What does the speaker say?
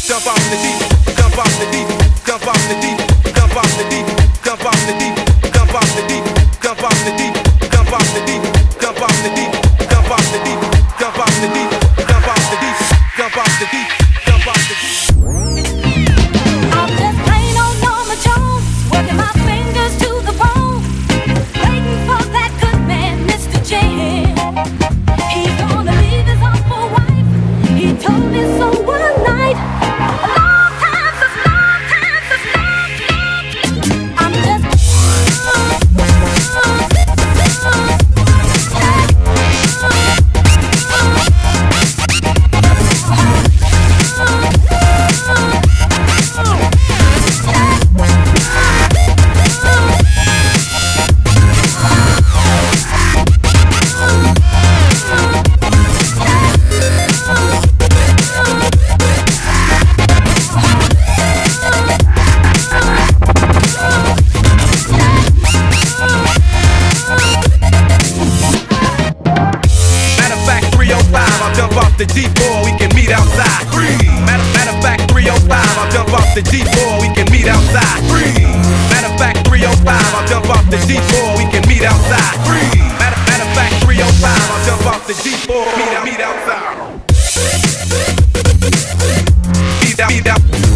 jump off the deep, jump off the deep, jump off the deep, jump off the deep, jump off the deep, jump off the deep, jump off the deep, jump off the deep, jump off the deep, jump off the deep, jump off the deep, jump off the deep, jump off the deep, jump off the deep. I'm just plain old Norma Jones, working my fingers to the bone, waiting for that good man, Mr. J. He's gonna leave his awful wife. He told me so one night. A long time since, long time since, long. I'm just. The G4, we can meet outside. Matter of fact, 305, I'll jump off the G4, we can meet outside. Matter of fact, 305, I'll jump off the G4, we can meet outside. Matter of fact, 305, I'll jump off the G4, meet outside. Meet out.